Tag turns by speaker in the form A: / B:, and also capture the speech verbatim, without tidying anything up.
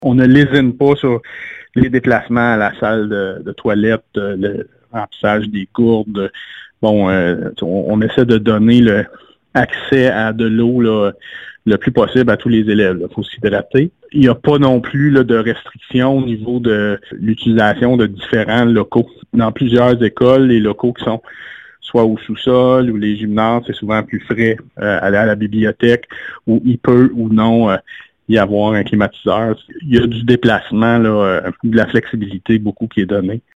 A: On ne lésine pas sur les déplacements à la salle de, de toilette, le remplissage des gourdes. Bon, euh, on, on essaie de donner le accès à de l'eau là, le plus possible à tous les élèves. Il faut s'hydrater. Il n'y a pas non plus là, de restrictions au niveau de l'utilisation de différents locaux. Dans plusieurs écoles, les locaux qui sont soit au sous-sol ou les gymnases, c'est souvent plus frais. Euh, aller à la bibliothèque où il peut ou non euh, y avoir un climatiseur. Il y a du déplacement, là, euh, de la flexibilité beaucoup qui est donnée.